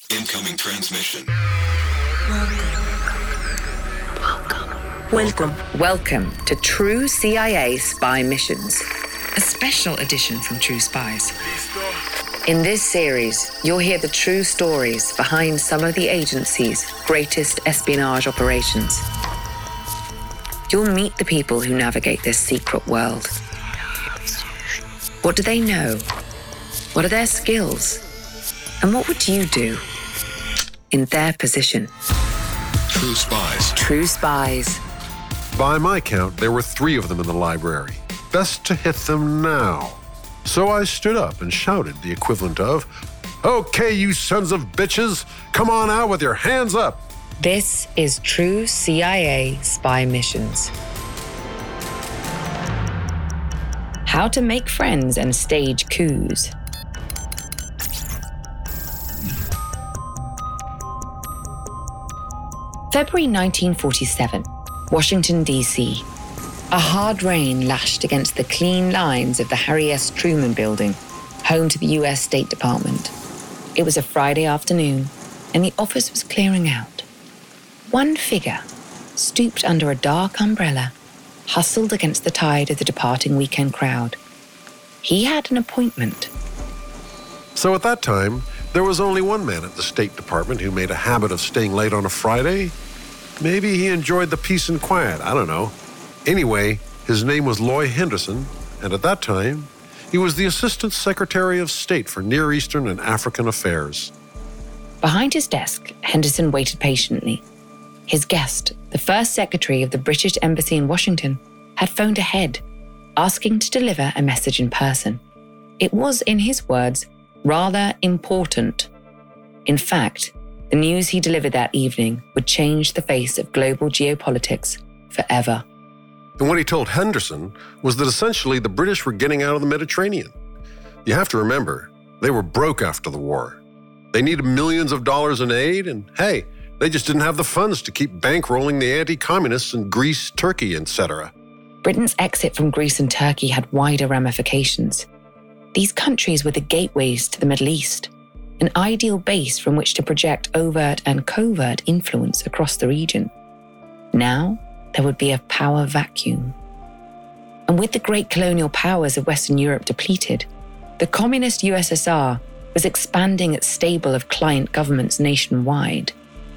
Incoming transmission. Welcome to True CIA Spy Missions, a special edition from True Spies. In this series, you'll hear the true stories behind some of the agency's greatest espionage operations. You'll meet the people who navigate this secret world. What do they know? What are their skills? And what would you do in their position? True Spies. True Spies. By my count, there were 3 of them in the library. Best to hit them now. So I stood up and shouted the equivalent of, "Okay, you sons of bitches, come on out with your hands up." This is True CIA Spy Missions. How to make friends and stage coups. February 1947, Washington, D.C. A hard rain lashed against the clean lines of the Harry S. Truman Building, home to the U.S. State Department. It was a Friday afternoon, and the office was clearing out. One figure, stooped under a dark umbrella, hustled against the tide of the departing weekend crowd. He had an appointment. So at that time, there was only one man at the State Department who made a habit of staying late on a Friday. Maybe he enjoyed the peace and quiet, I don't know. Anyway, his name was Loy Henderson, and at that time, he was the Assistant Secretary of State for Near Eastern and African Affairs. Behind his desk, Henderson waited patiently. His guest, the first secretary of the British Embassy in Washington, had phoned ahead, asking to deliver a message in person. It was, in his words, rather important. In fact, the news he delivered that evening would change the face of global geopolitics forever. And what he told Henderson was that essentially the British were getting out of the Mediterranean. You have to remember, they were broke after the war. They needed millions of dollars in aid, and hey, they just didn't have the funds to keep bankrolling the anti-communists in Greece, Turkey, etc. Britain's exit from Greece and Turkey had wider ramifications. These countries were the gateways to the Middle East, an ideal base from which to project overt and covert influence across the region. Now, there would be a power vacuum. And with the great colonial powers of Western Europe depleted, the communist USSR was expanding its stable of client governments nationwide.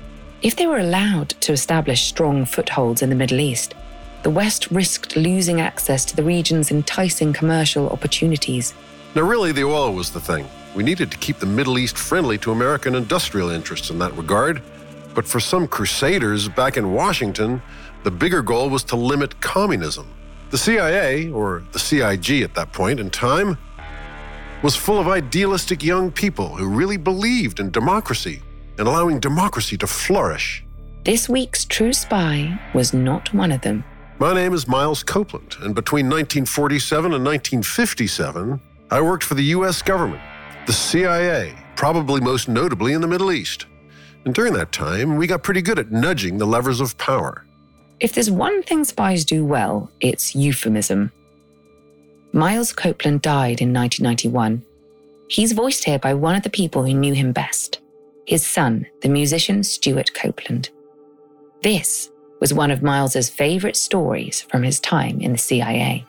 If they were allowed to establish strong footholds in the Middle East, the West risked losing access to the region's enticing commercial opportunities. Now really, the oil was the thing. We needed to keep the Middle East friendly to American industrial interests in that regard. But for some crusaders back in Washington, the bigger goal was to limit communism. The CIA, or the CIG at that point in time, was full of idealistic young people who really believed in democracy and allowing democracy to flourish. This week's True Spy was not one of them. My name is Miles Copeland, and between 1947 and 1957, I worked for the U.S. government, the CIA, probably most notably in the Middle East. And during that time, we got pretty good at nudging the levers of power. If there's one thing spies do well, it's euphemism. Miles Copeland died in 1991. He's voiced here by one of the people who knew him best, his son, the musician Stuart Copeland. This was one of Miles's favorite stories from his time in the CIA.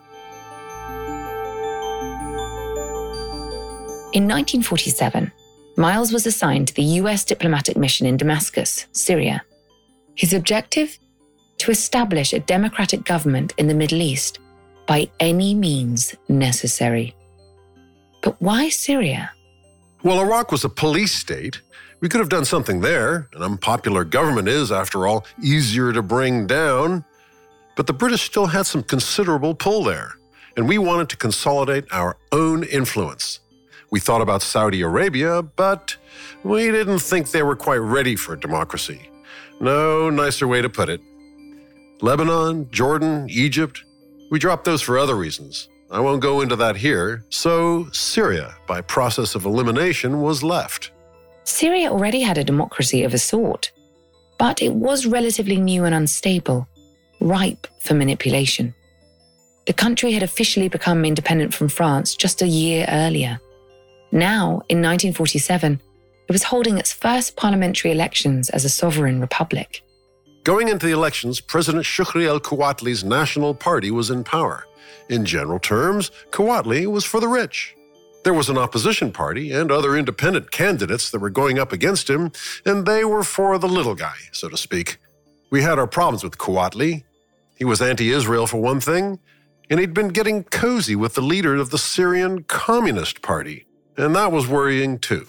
In 1947, Miles was assigned to the US diplomatic mission in Damascus, Syria. His objective? To establish a democratic government in the Middle East by any means necessary. But why Syria? Well, Iraq was a police state. We could have done something there. An unpopular government is, after all, easier to bring down. But the British still had some considerable pull there, and we wanted to consolidate our own influence. We thought about Saudi Arabia, but we didn't think they were quite ready for democracy. No nicer way to put it. Lebanon, Jordan, Egypt, we dropped those for other reasons. I won't go into that here. So Syria, by process of elimination, was left. Syria already had a democracy of a sort, but it was relatively new and unstable, ripe for manipulation. The country had officially become independent from France just a year earlier. Now, in 1947, it was holding its first parliamentary elections as a sovereign republic. Going into the elections, President Shukri al-Quwatli's National Party was in power. In general terms, Quwatli was for the rich. There was an opposition party and other independent candidates that were going up against him, and they were for the little guy, so to speak. We had our problems with Quwatli. He was anti-Israel for one thing, and he'd been getting cozy with the leader of the Syrian Communist Party, and that was worrying too.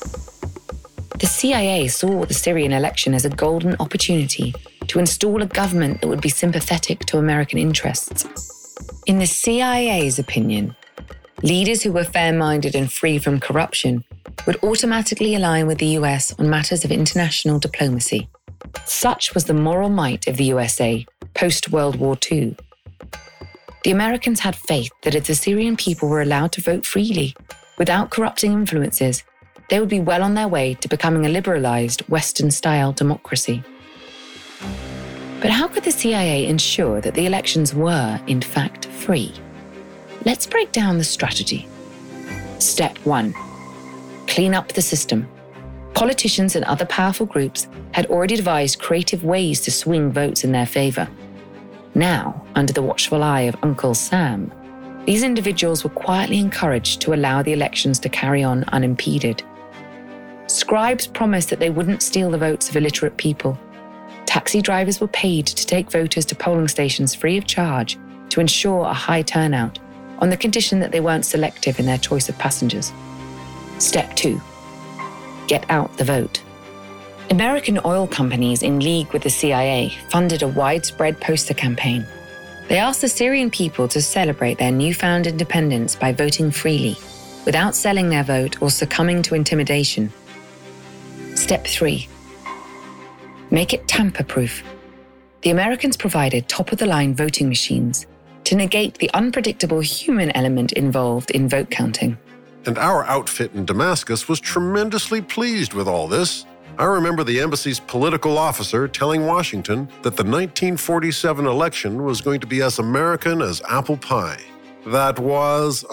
The CIA saw the Syrian election as a golden opportunity to install a government that would be sympathetic to American interests. In the CIA's opinion, leaders who were fair-minded and free from corruption would automatically align with the US on matters of international diplomacy. Such was the moral might of the USA post-World War II. The Americans had faith that if the Syrian people were allowed to vote freely, without corrupting influences, they would be well on their way to becoming a liberalized, Western-style democracy. But how could the CIA ensure that the elections were, in fact, free? Let's break down the strategy. Step 1. Clean up the system. Politicians and other powerful groups had already devised creative ways to swing votes in their favor. Now, under the watchful eye of Uncle Sam, these individuals were quietly encouraged to allow the elections to carry on unimpeded. Scribes promised that they wouldn't steal the votes of illiterate people. Taxi drivers were paid to take voters to polling stations free of charge to ensure a high turnout, on the condition that they weren't selective in their choice of passengers. Step 2. Get out the vote. American oil companies in league with the CIA funded a widespread poster campaign. They asked the Syrian people to celebrate their newfound independence by voting freely, without selling their vote or succumbing to intimidation. Step 3. Make it tamper-proof. The Americans provided top-of-the-line voting machines to negate the unpredictable human element involved in vote counting. And our outfit in Damascus was tremendously pleased with all this. I remember the embassy's political officer telling Washington that the 1947 election was going to be as American as apple pie. That was,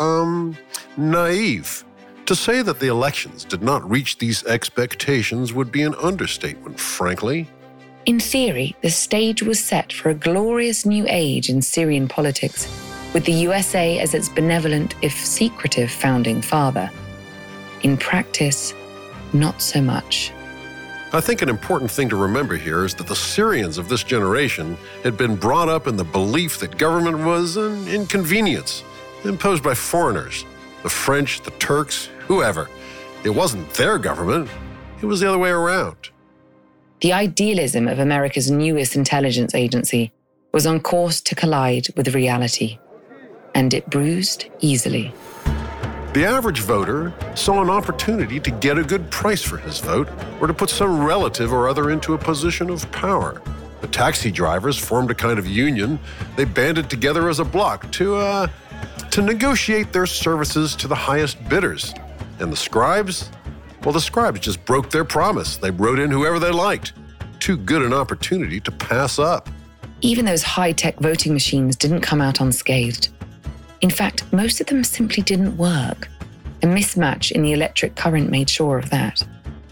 naive. To say that the elections did not reach these expectations would be an understatement, frankly. In theory, the stage was set for a glorious new age in Syrian politics, with the USA as its benevolent, if secretive, founding father. In practice, not so much. I think an important thing to remember here is that the Syrians of this generation had been brought up in the belief that government was an inconvenience imposed by foreigners, the French, the Turks, whoever. It wasn't their government, it was the other way around. The idealism of America's newest intelligence agency was on course to collide with reality, and it bruised easily. The average voter saw an opportunity to get a good price for his vote or to put some relative or other into a position of power. The taxi drivers formed a kind of union. They banded together as a bloc to negotiate their services to the highest bidders. And the scribes? Well, the scribes just broke their promise. They wrote in whoever they liked. Too good an opportunity to pass up. Even those high-tech voting machines didn't come out unscathed. In fact, most of them simply didn't work. A mismatch in the electric current made sure of that.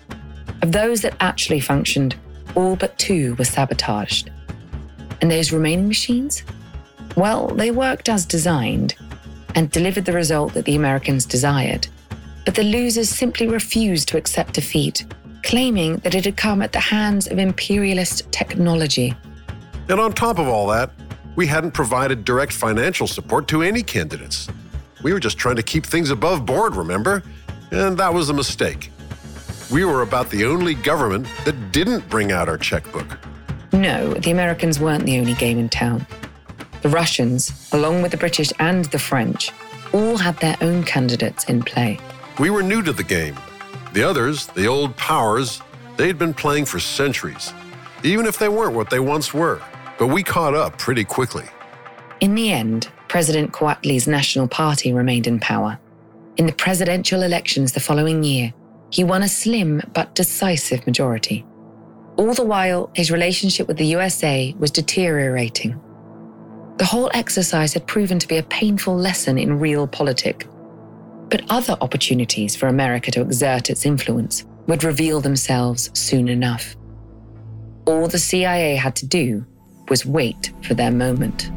Of those that actually functioned, all but 2 were sabotaged. And those remaining machines? Well, they worked as designed and delivered the result that the Americans desired. But the losers simply refused to accept defeat, claiming that it had come at the hands of imperialist technology. And on top of all that, we hadn't provided direct financial support to any candidates. We were just trying to keep things above board, remember? And that was a mistake. We were about the only government that didn't bring out our checkbook. No, the Americans weren't the only game in town. The Russians, along with the British and the French, all had their own candidates in play. We were new to the game. The others, the old powers, they'd been playing for centuries, even if they weren't what they once were. But we caught up pretty quickly. In the end, President Quwatli's National Party remained in power. In the presidential elections the following year, he won a slim but decisive majority. All the while, his relationship with the USA was deteriorating. The whole exercise had proven to be a painful lesson in real politics. But other opportunities for America to exert its influence would reveal themselves soon enough. All the CIA had to do was wait for their moment.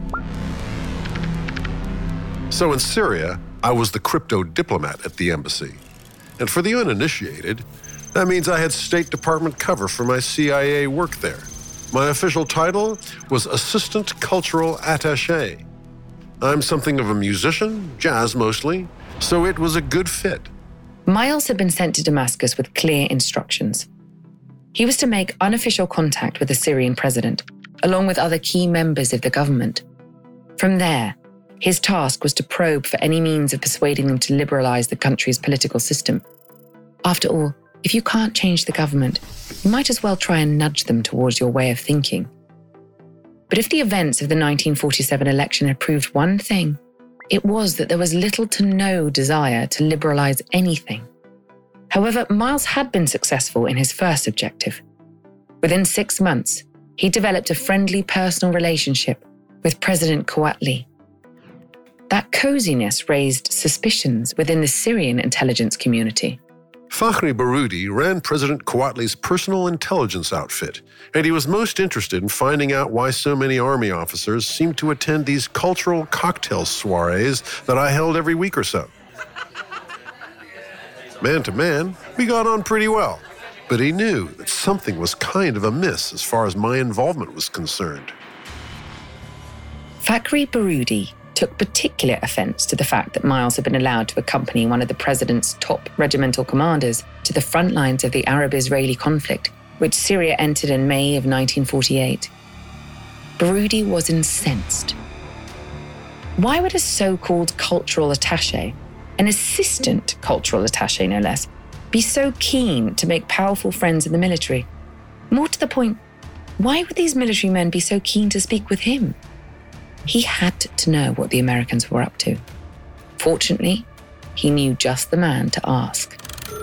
So in Syria, I was the crypto diplomat at the embassy. And for the uninitiated, that means I had State Department cover for my CIA work there. My official title was Assistant Cultural Attaché. I'm something of a musician, jazz mostly, so it was a good fit. Miles had been sent to Damascus with clear instructions. He was to make unofficial contact with the Syrian president, along with other key members of the government. From there, his task was to probe for any means of persuading them to liberalize the country's political system. After all, if you can't change the government, you might as well try and nudge them towards your way of thinking. But if the events of the 1947 election had proved one thing, it was that there was little to no desire to liberalize anything. However, Miles had been successful in his first objective. Within 6 months, he developed a friendly personal relationship with President Kouatly. That coziness raised suspicions within the Syrian intelligence community. Fakhri Baroudi ran President Kouatly's personal intelligence outfit, and he was most interested in finding out why so many army officers seemed to attend these cultural cocktail soirees that I held every week or so. Man to man, we got on pretty well, but he knew that something was kind of amiss as far as my involvement was concerned. Fakhri Baroudi took particular offense to the fact that Miles had been allowed to accompany one of the president's top regimental commanders to the front lines of the Arab-Israeli conflict, which Syria entered in May of 1948. Baroudi was incensed. Why would a so-called cultural attaché, an assistant cultural attaché no less, be so keen to make powerful friends in the military? More to the point, why would these military men be so keen to speak with him? He had to know what the Americans were up to. Fortunately, he knew just the man to ask.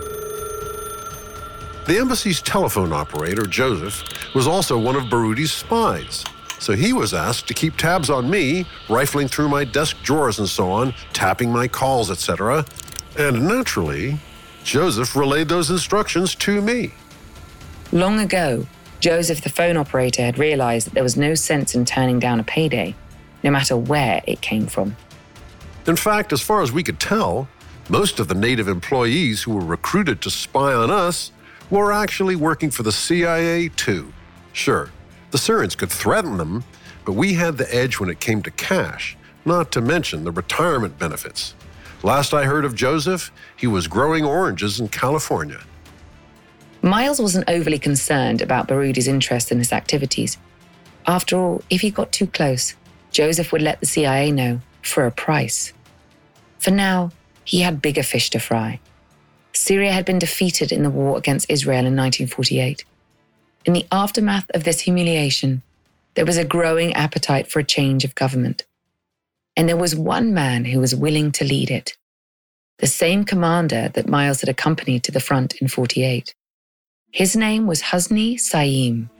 The embassy's telephone operator, Joseph, was also one of Baroudi's spies. So he was asked to keep tabs on me, rifling through my desk drawers and so on, tapping my calls, etc. And naturally, Joseph relayed those instructions to me. Long ago, Joseph, the phone operator, had realized that there was no sense in turning down a payday, no matter where it came from. In fact, as far as we could tell, most of the native employees who were recruited to spy on us were actually working for the CIA too. Sure, the Syrians could threaten them, but we had the edge when it came to cash, not to mention the retirement benefits. Last I heard of Joseph, he was growing oranges in California. Miles wasn't overly concerned about Baroudi's interest in his activities. After all, if he got too close, Joseph would let the CIA know for a price. For now, he had bigger fish to fry. Syria had been defeated in the war against Israel in 1948. In the aftermath of this humiliation, there was a growing appetite for a change of government. And there was one man who was willing to lead it. The same commander that Miles had accompanied to the front in 48. His name was Hosni Saim.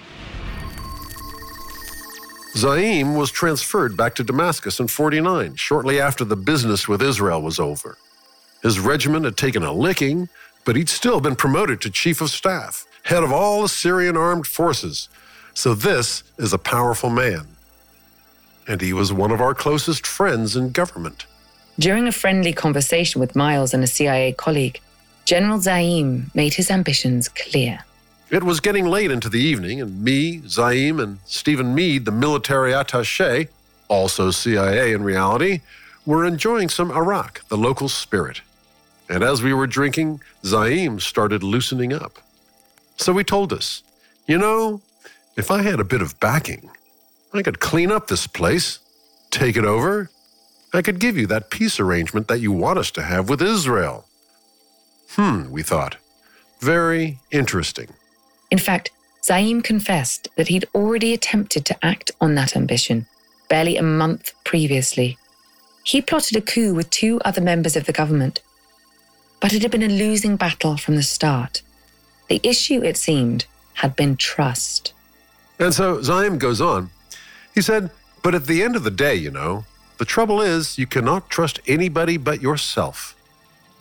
Zaim was transferred back to Damascus in 49, shortly after the business with Israel was over. His regiment had taken a licking, but he'd still been promoted to chief of staff, head of all the Syrian armed forces. So this is a powerful man. And he was one of our closest friends in government. During a friendly conversation with Miles and a CIA colleague, General Zaim made his ambitions clear. It was getting late into the evening, and me, Zaim, and Stephen Meade, the military attaché, also CIA in reality, were enjoying some Arak, the local spirit. And as we were drinking, Zaim started loosening up. So he told us, you know, if I had a bit of backing, I could clean up this place, take it over. I could give you that peace arrangement that you want us to have with Israel. We thought. Very interesting. In fact, Zaim confessed that he'd already attempted to act on that ambition barely a month previously. He plotted a coup with 2 other members of the government. But it had been a losing battle from the start. The issue, it seemed, had been trust. And so Zaim goes on. He said, but at the end of the day, you know, the trouble is you cannot trust anybody but yourself.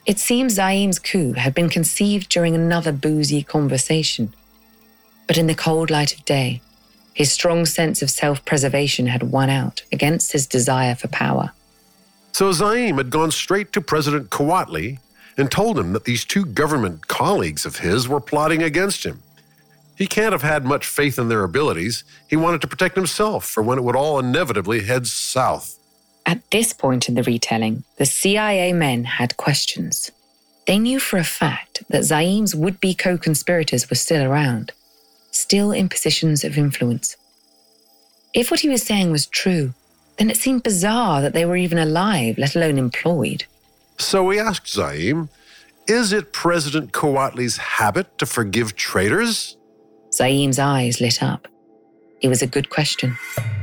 It seems Zaim's coup had been conceived during another boozy conversation. But in the cold light of day, his strong sense of self-preservation had won out against his desire for power. So Zaim had gone straight to President Kouatly and told him that these two government colleagues of his were plotting against him. He can't have had much faith in their abilities. He wanted to protect himself for when it would all inevitably head south. At this point in the retelling, the CIA men had questions. They knew for a fact that Zaim's would-be co-conspirators were still around, still in positions of influence. If what he was saying was true, then it seemed bizarre that they were even alive, let alone employed. So we asked Zaim, is it President Kouatly's habit to forgive traitors? Zaim's eyes lit up. It was a good question.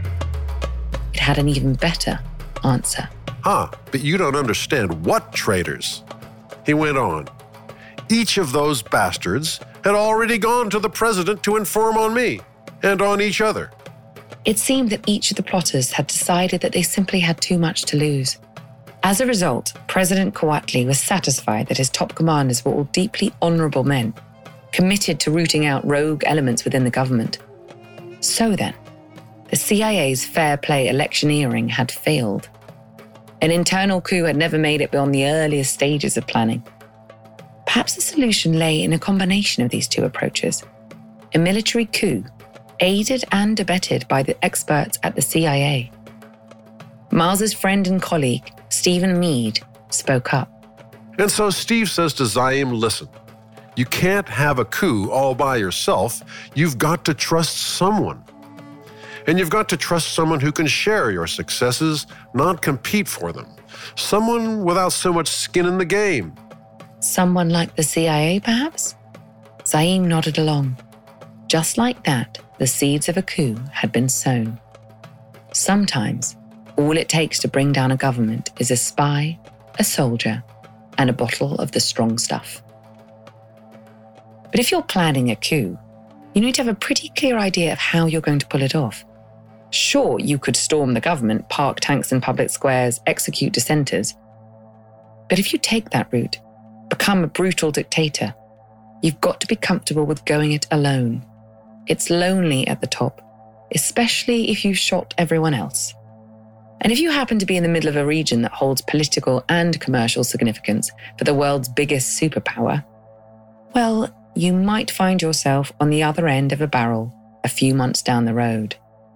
It had an even better answer. But you don't understand what traitors. He went on. Each of those bastards had already gone to the president to inform on me and on each other. It seemed that each of the plotters had decided that they simply had too much to lose. As a result, President Kouatly was satisfied that his top commanders were all deeply honorable men, committed to rooting out rogue elements within the government. So then, the CIA's fair play electioneering had failed. An internal coup had never made it beyond the earliest stages of planning. Perhaps the solution lay in a combination of these two approaches. A military coup, aided and abetted by the experts at the CIA. Miles's friend and colleague, Stephen Meade, spoke up. And so Steve says to Zaim, listen, you can't have a coup all by yourself. You've got to trust someone. And you've got to trust someone who can share your successes, not compete for them. Someone without so much skin in the game. Someone like the CIA, perhaps? Zaim nodded along. Just like that, the seeds of a coup had been sown. Sometimes, all it takes to bring down a government is a spy, a soldier, and a bottle of the strong stuff. But if you're planning a coup, you need to have a pretty clear idea of how you're going to pull it off. Sure, you could storm the government, park tanks in public squares, execute dissenters. But if you take that route, become a brutal dictator, you've got to be comfortable with going it alone. It's lonely at the top, especially if you've shot everyone else. And if you happen to be in the middle of a region that holds political and commercial significance for the world's biggest superpower, well, you might find yourself on the other end of a barrel a few months down the road.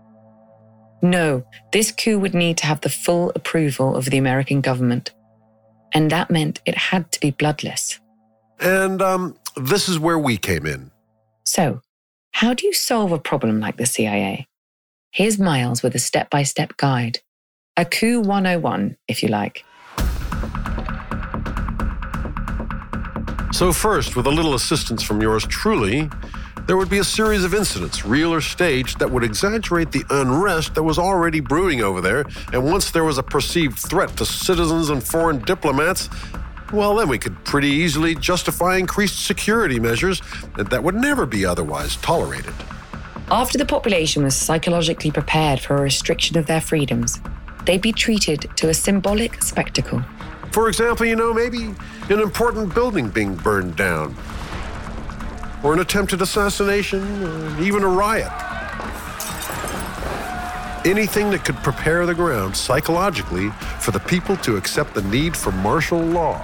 No, this coup would need to have the full approval of the American government. And that meant it had to be bloodless. And this is where we came in. So, how do you solve a problem like the CIA? Here's Miles with a step-by-step guide. A coup 101, if you like. So first, with a little assistance from yours truly, there would be a series of incidents, real or staged, that would exaggerate the unrest that was already brewing over there. And once there was a perceived threat to citizens and foreign diplomats, well, then we could pretty easily justify increased security measures that would never be otherwise tolerated. After the population was psychologically prepared for a restriction of their freedoms, they'd be treated to a symbolic spectacle. For example, maybe an important building being burned down, or an attempted assassination, or even a riot. Anything that could prepare the ground psychologically for the people to accept the need for martial law.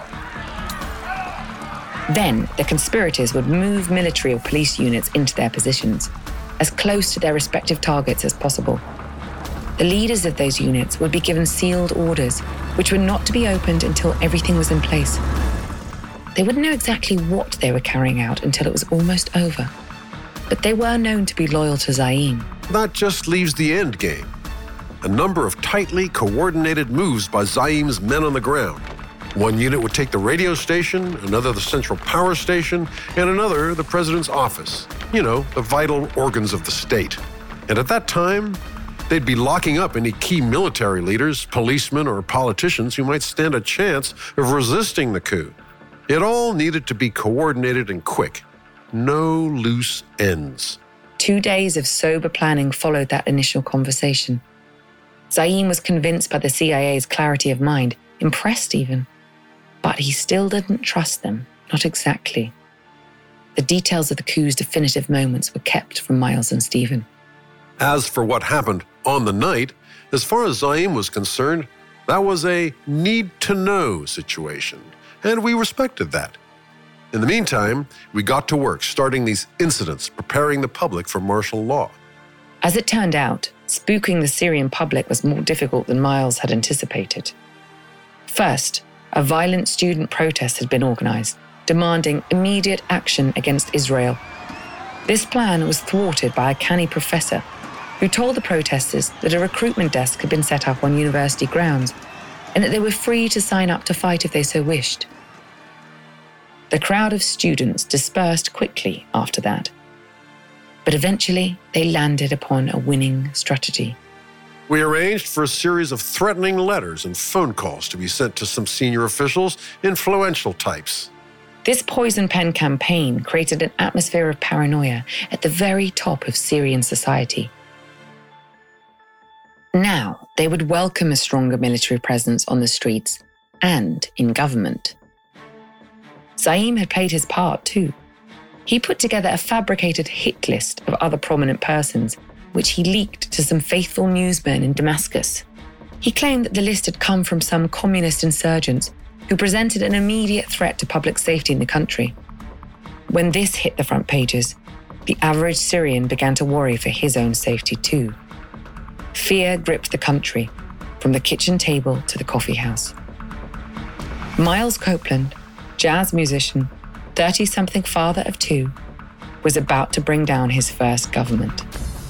Then the conspirators would move military or police units into their positions, as close to their respective targets as possible. The leaders of those units would be given sealed orders, which were not to be opened until everything was in place. They wouldn't know exactly what they were carrying out until it was almost over. But they were known to be loyal to Zaim. That just leaves the end game. A number of tightly coordinated moves by Zaim's men on the ground. One unit would take the radio station, another the central power station, and another the president's office. The vital organs of the state. And at that time, they'd be locking up any key military leaders, policemen, or politicians who might stand a chance of resisting the coup. It all needed to be coordinated and quick. No loose ends. 2 days of sober planning followed that initial conversation. Zaim was convinced by the CIA's clarity of mind, impressed even. But he still didn't trust them, not exactly. The details of the coup's definitive moments were kept from Miles and Stephen. As for what happened on the night, as far as Zaim was concerned, that was a need-to-know situation, and we respected that. In the meantime, we got to work starting these incidents, preparing the public for martial law. As it turned out, spooking the Syrian public was more difficult than Miles had anticipated. First, a violent student protest had been organized, demanding immediate action against Israel. This plan was thwarted by a canny professor who told the protesters that a recruitment desk had been set up on university grounds and that they were free to sign up to fight if they so wished. The crowd of students dispersed quickly after that, but eventually they landed upon a winning strategy. We arranged for a series of threatening letters and phone calls to be sent to some senior officials, influential types. This poison pen campaign created an atmosphere of paranoia at the very top of Syrian society. Now, they would welcome a stronger military presence on the streets and in government. Zaim had played his part too. He put together a fabricated hit list of other prominent persons, which he leaked to some faithful newsmen in Damascus. He claimed that the list had come from some communist insurgents who presented an immediate threat to public safety in the country. When this hit the front pages, the average Syrian began to worry for his own safety too. Fear gripped the country, from the kitchen table to the coffee house. Miles Copeland, jazz musician, 30-something father of two, was about to bring down his first government.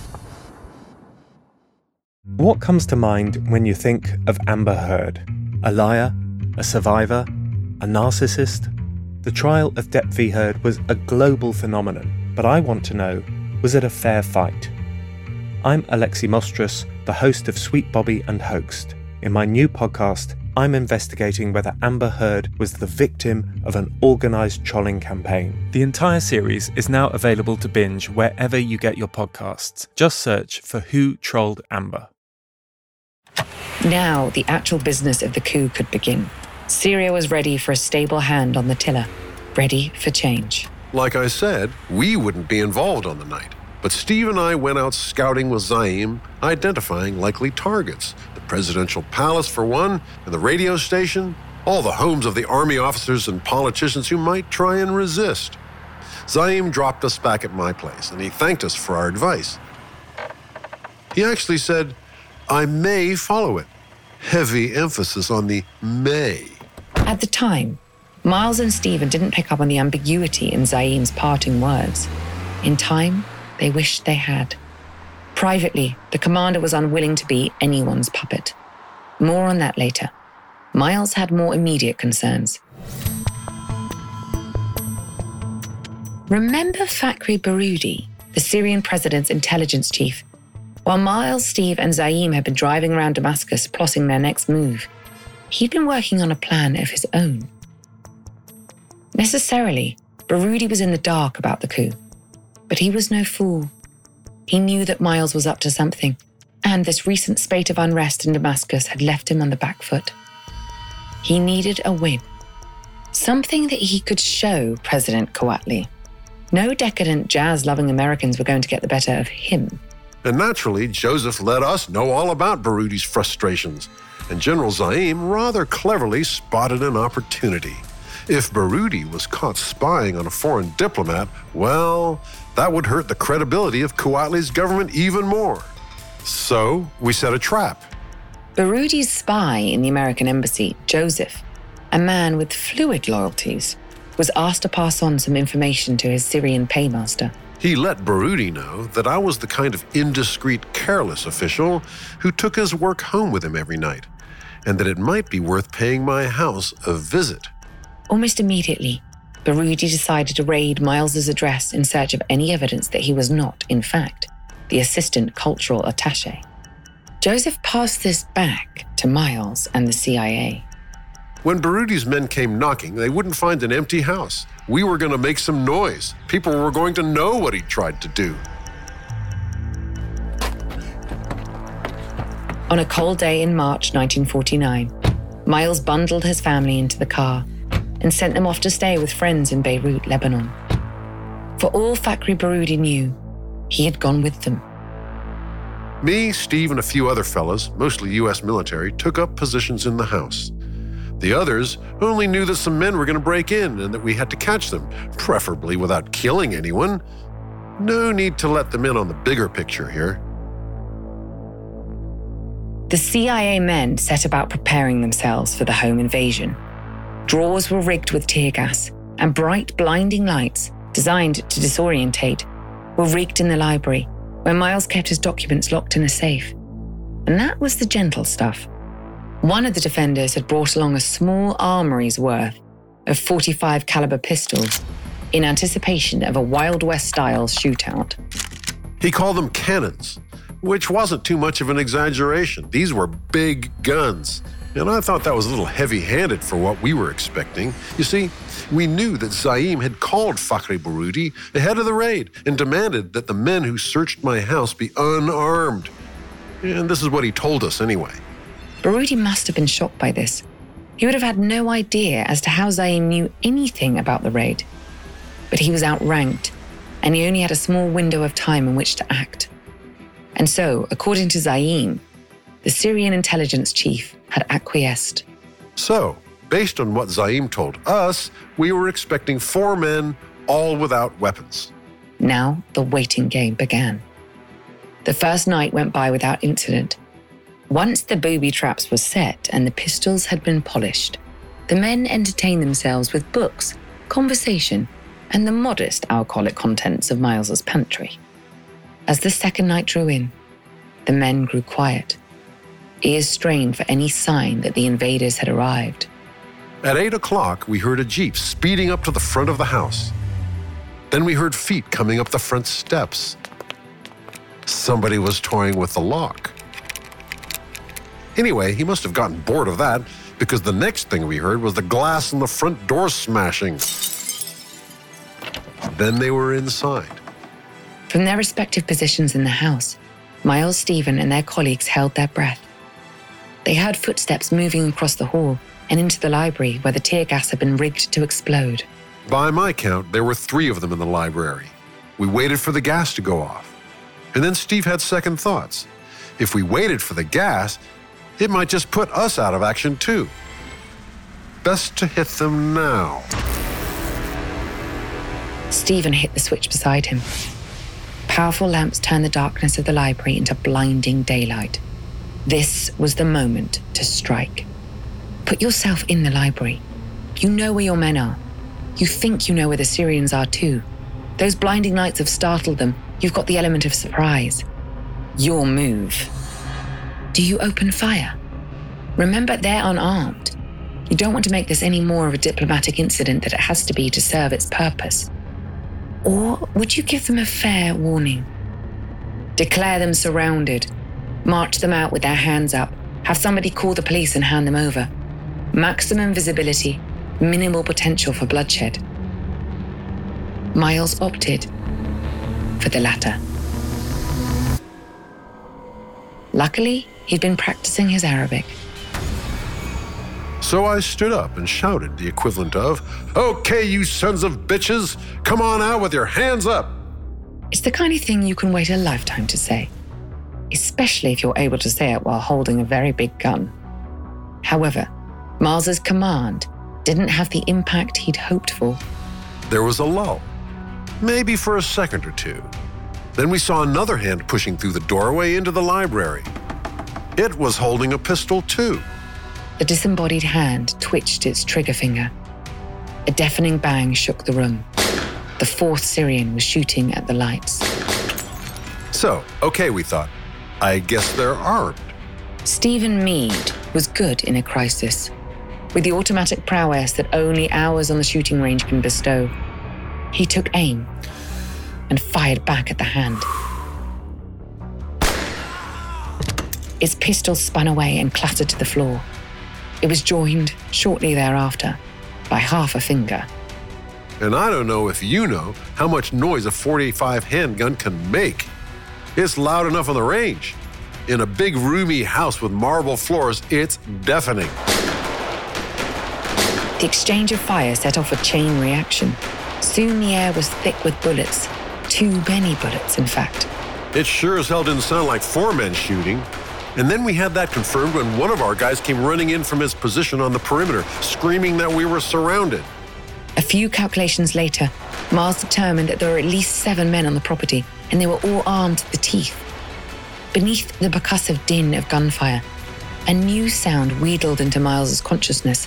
What comes to mind when you think of Amber Heard? A liar? A survivor? A narcissist? The trial of Depp v. Heard was a global phenomenon, but I want to know, was it a fair fight? I'm Alexi Mostras, the host of Sweet Bobby and Hoaxed. In my new podcast, I'm investigating whether Amber Heard was the victim of an organised trolling campaign. The entire series is now available to binge wherever you get your podcasts. Just search for Who Trolled Amber. Now, the actual business of the coup could begin. Syria was ready for a stable hand on the tiller, ready for change. Like I said, we wouldn't be involved on the night. But Steve and I went out scouting with Zaim, identifying likely targets. The presidential palace, for one, and the radio station, all the homes of the army officers and politicians who might try and resist. Zaim dropped us back at my place, and he thanked us for our advice. He actually said, "I may follow it." Heavy emphasis on the may. At the time, Miles and Stephen didn't pick up on the ambiguity in Zaim's parting words. In time, they wished they had. Privately, the commander was unwilling to be anyone's puppet. More on that later. Miles had more immediate concerns. Remember Fakhri Baroudi, the Syrian president's intelligence chief? While Miles, Steve, and Zaim had been driving around Damascus plotting their next move, he'd been working on a plan of his own. Necessarily, Baroudi was in the dark about the coup. But he was no fool. He knew that Miles was up to something, and this recent spate of unrest in Damascus had left him on the back foot. He needed a win. Something that he could show President Kouatly. No decadent jazz-loving Americans were going to get the better of him. And naturally, Joseph let us know all about Baroudi's frustrations, and General Zaim rather cleverly spotted an opportunity. If Baroudi was caught spying on a foreign diplomat, well, that would hurt the credibility of Kouatly's government even more. So we set a trap. Baroudi's spy in the American embassy, Joseph, a man with fluid loyalties, was asked to pass on some information to his Syrian paymaster. He let Baroudi know that I was the kind of indiscreet, careless official who took his work home with him every night, and that it might be worth paying my house a visit. Almost immediately, Baroudi decided to raid Miles's address in search of any evidence that he was not, in fact, the assistant cultural attaché. Joseph passed this back to Miles and the CIA. When Baroudi's men came knocking, they wouldn't find an empty house. We were going to make some noise. People were going to know what he tried to do. On a cold day in March 1949, Miles bundled his family into the car and sent them off to stay with friends in Beirut, Lebanon. For all Fakhry Baroudi knew, he had gone with them. Me, Steve, and a few other fellas, mostly U.S. military, took up positions in the house. The others only knew that some men were going to break in and that we had to catch them, preferably without killing anyone. No need to let them in on the bigger picture here. The CIA men set about preparing themselves for the home invasion. Drawers were rigged with tear gas, and bright, blinding lights, designed to disorientate, were rigged in the library, where Miles kept his documents locked in a safe. And that was the gentle stuff. One of the defenders had brought along a small armory's worth of .45 caliber pistols in anticipation of a Wild West-style shootout. He called them cannons, which wasn't too much of an exaggeration. These were big guns, and I thought that was a little heavy-handed for what we were expecting. You see, we knew that Zaim had called Fakhry Baroudi ahead of the raid and demanded that the men who searched my house be unarmed. And this is what he told us anyway. Baroudi must have been shocked by this. He would have had no idea as to how Zaim knew anything about the raid. But he was outranked, and he only had a small window of time in which to act. And so, according to Zaim, the Syrian intelligence chief had acquiesced. So, based on what Zaim told us, we were expecting 4 men, all without weapons. Now the waiting game began. The first night went by without incident. Once the booby traps were set and the pistols had been polished, the men entertained themselves with books, conversation, and the modest alcoholic contents of Miles's pantry. As the second night drew in, the men grew quiet, ears strained for any sign that the invaders had arrived. At 8 o'clock, we heard a jeep speeding up to the front of the house. Then we heard feet coming up the front steps. Somebody was toying with the lock. Anyway, he must have gotten bored of that, because the next thing we heard was the glass in the front door smashing. Then they were inside. From their respective positions in the house, Miles, Stephen, and their colleagues held their breath. They heard footsteps moving across the hall and into the library where the tear gas had been rigged to explode. By my count, there were 3 of them in the library. We waited for the gas to go off. And then Steve had second thoughts. If we waited for the gas, it might just put us out of action too. Best to hit them now. Stephen hit the switch beside him. Powerful lamps turned the darkness of the library into blinding daylight. This was the moment to strike. Put yourself in the library. You know where your men are. You think you know where the Syrians are too. Those blinding lights have startled them. You've got the element of surprise. Your move. Do you open fire? Remember, they're unarmed. You don't want to make this any more of a diplomatic incident than it has to be to serve its purpose. Or would you give them a fair warning? Declare them surrounded. March them out with their hands up. Have somebody call the police and hand them over. Maximum visibility, minimal potential for bloodshed. Miles opted for the latter. Luckily, he'd been practicing his Arabic. So I stood up and shouted the equivalent of, "Okay, you sons of bitches, come on out with your hands up." It's the kind of thing you can wait a lifetime to say, especially if you're able to say it while holding a very big gun. However, Miles's command didn't have the impact he'd hoped for. There was a lull, maybe for a second or two. Then we saw another hand pushing through the doorway into the library. It was holding a pistol too. The disembodied hand twitched its trigger finger. A deafening bang shook the room. The 4th Syrian was shooting at the lights. So, okay, we thought. I guess they're armed. Stephen Meade was good in a crisis. With the automatic prowess that only hours on the shooting range can bestow, he took aim and fired back at the hand. Its pistol spun away and clattered to the floor. It was joined shortly thereafter by half a finger. And I don't know if you know how much noise a .45 handgun can make. It's loud enough on the range. In a big, roomy house with marble floors, it's deafening. The exchange of fire set off a chain reaction. Soon the air was thick with bullets. Too many bullets, in fact. It sure as hell didn't sound like 4 men shooting. And then we had that confirmed when one of our guys came running in from his position on the perimeter, screaming that we were surrounded. A few calculations later, Miles determined that there were at least 7 men on the property, and they were all armed to the teeth. Beneath the percussive din of gunfire, a new sound wheedled into Miles's consciousness.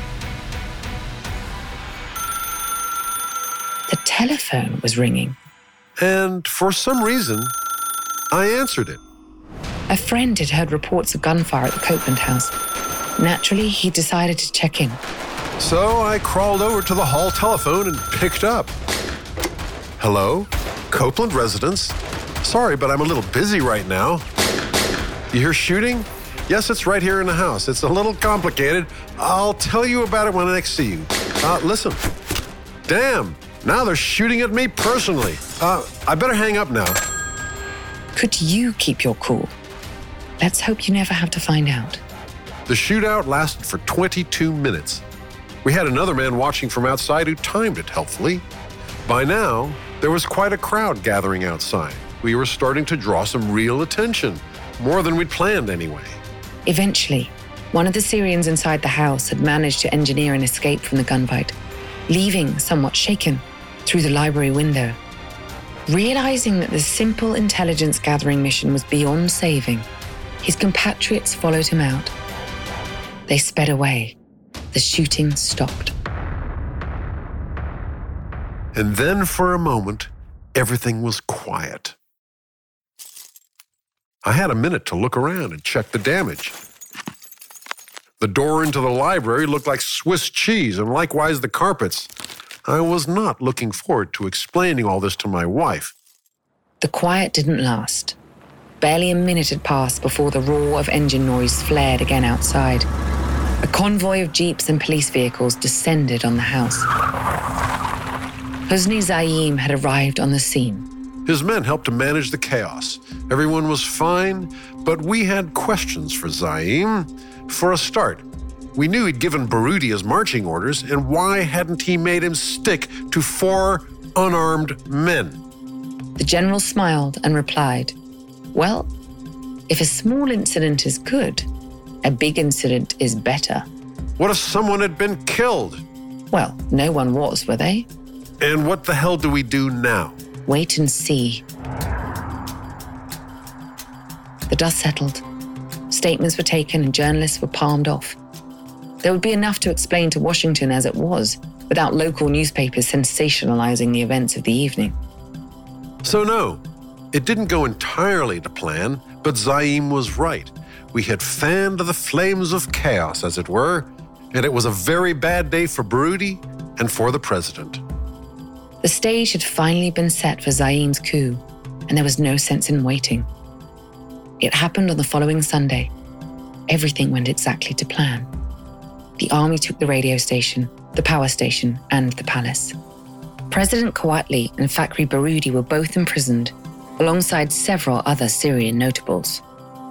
The telephone was ringing. And for some reason, I answered it. A friend had heard reports of gunfire at the Copeland house. Naturally, he decided to check in. So I crawled over to the hall telephone and picked up. Hello? Copeland residence? Sorry, but I'm a little busy right now. You hear shooting? Yes, it's right here in the house. It's a little complicated. I'll tell you about it when I next see you. Listen. Damn, now they're shooting at me personally. I better hang up now. Could you keep your cool? Let's hope you never have to find out. The shootout lasted for 22 minutes. We had another man watching from outside who timed it helpfully. By now, there was quite a crowd gathering outside. We were starting to draw some real attention, more than we'd planned anyway. Eventually, one of the Syrians inside the house had managed to engineer an escape from the gunfight, leaving somewhat shaken through the library window. Realizing that the simple intelligence gathering mission was beyond saving, his compatriots followed him out. They sped away. The shooting stopped. And then for a moment, everything was quiet. I had a minute to look around and check the damage. The door into the library looked like Swiss cheese, and likewise the carpets. I was not looking forward to explaining all this to my wife. The quiet didn't last. Barely a minute had passed before the roar of engine noise flared again outside. A convoy of jeeps and police vehicles descended on the house. Husni Zaim had arrived on the scene. His men helped to manage the chaos. Everyone was fine, but we had questions for Zaim. For a start, we knew he'd given Baroudi his marching orders, and why hadn't he made him stick to 4 unarmed men? The general smiled and replied, "Well, if a small incident is good, a big incident is better." What if someone had been killed? Well, no one was, were they? And what the hell do we do now? Wait and see. The dust settled. Statements were taken and journalists were palmed off. There would be enough to explain to Washington as it was, without local newspapers sensationalizing the events of the evening. So no, it didn't go entirely to plan, but Zaim was right. We had fanned the flames of chaos, as it were, and it was a very bad day for Baroudi and for the president. The stage had finally been set for Zaim's coup, and there was no sense in waiting. It happened on the following Sunday. Everything went exactly to plan. The army took the radio station, the power station, and the palace. President Kouatly and Fakhri Baroudi were both imprisoned, alongside several other Syrian notables.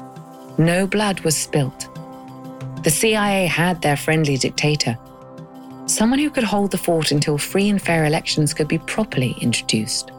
No blood was spilt. The CIA had their friendly dictator, someone who could hold the fort until free and fair elections could be properly introduced.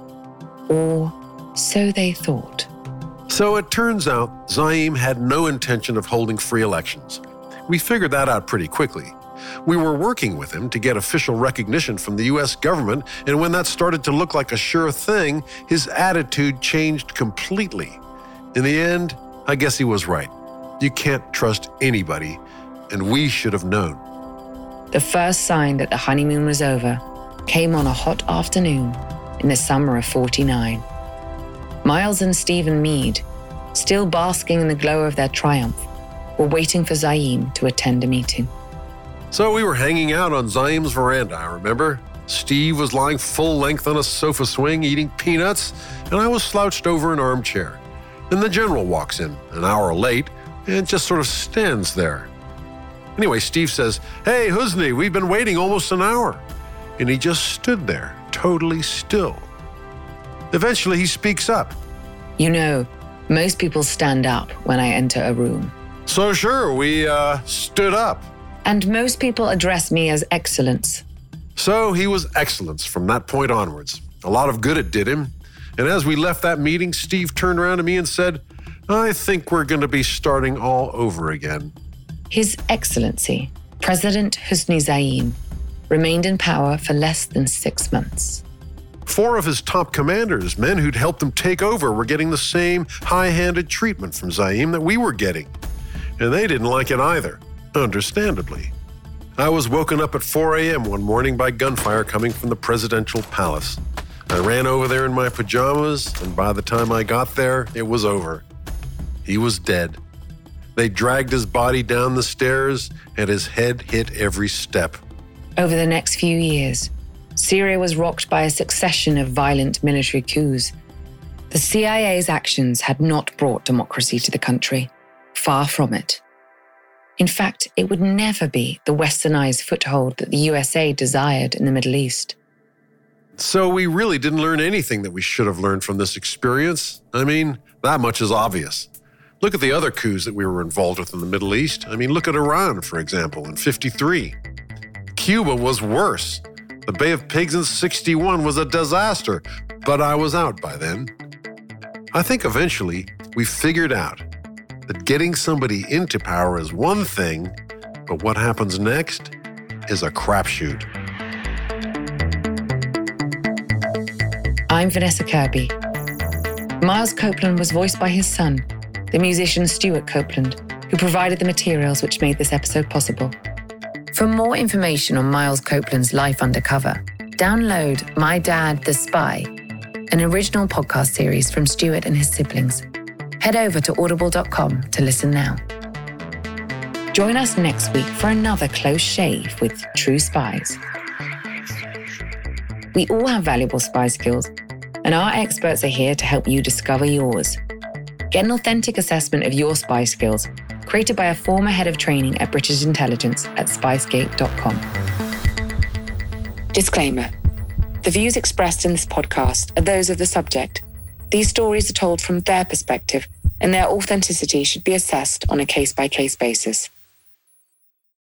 Or so they thought. So it turns out Zaim had no intention of holding free elections. We figured that out pretty quickly. We were working with him to get official recognition from the US government, and when that started to look like a sure thing, his attitude changed completely. In the end, I guess he was right. You can't trust anybody, and we should have known. The first sign that the honeymoon was over came on a hot afternoon in the summer of '49. Miles and Stephen Meade, still basking in the glow of their triumph, were waiting for Zaim to attend a meeting. So we were hanging out on Zaim's veranda, I remember. Steve was lying full length on a sofa swing eating peanuts, and I was slouched over an armchair. Then the general walks in, an hour late, and just sort of stands there. Anyway, Steve says, "Hey, Husni, we've been waiting almost an hour." And he just stood there, totally still. Eventually, he speaks up. You know, most people stand up when I enter a room. So sure, we stood up. And most people address me as Excellence. So he was Excellence from that point onwards. A lot of good it did him. And as we left that meeting, Steve turned around to me and said, I think we're going to be starting all over again. His Excellency, President Husni Zaim, remained in power for less than 6 months. 4 of his top commanders, men who'd helped him take over, were getting the same high-handed treatment from Zaim that we were getting. And they didn't like it either, understandably. I was woken up at 4 a.m. one morning by gunfire coming from the presidential palace. I ran over there in my pajamas, and by the time I got there, it was over. He was dead. They dragged his body down the stairs, and his head hit every step. Over the next few years, Syria was rocked by a succession of violent military coups. The CIA's actions had not brought democracy to the country. Far from it. In fact, it would never be the westernized foothold that the USA desired in the Middle East. So we really didn't learn anything that we should have learned from this experience. I mean, that much is obvious. Look at the other coups that we were involved with in the Middle East. I mean, look at Iran, for example, in '53. Cuba was worse. The Bay of Pigs in '61 was a disaster, but I was out by then. I think eventually we figured out that getting somebody into power is one thing, but what happens next is a crapshoot. I'm Vanessa Kirby. Miles Copeland was voiced by his son, the musician Stuart Copeland, who provided the materials which made this episode possible. For more information on Miles Copeland's life undercover, download My Dad, the Spy, an original podcast series from Stuart and his siblings. Head over to audible.com to listen now. Join us next week for another close shave with True Spies. We all have valuable spy skills, and our experts are here to help you discover yours. Get an authentic assessment of your spy skills, created by a former head of training at British Intelligence at spicegate.com. Disclaimer. The views expressed in this podcast are those of the subject. These stories are told from their perspective, and their authenticity should be assessed on a case-by-case basis.